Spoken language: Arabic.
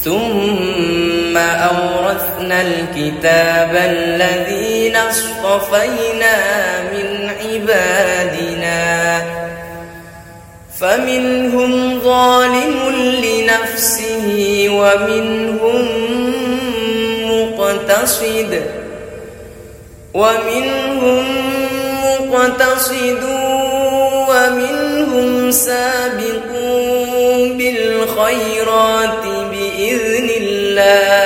ثم أورثنا الكتاب الذين اصطفينا من عبادنا فمنهم ظالم لنفسه ومنهم مقتصد ومنهم سابق بالخيرات بإذن الله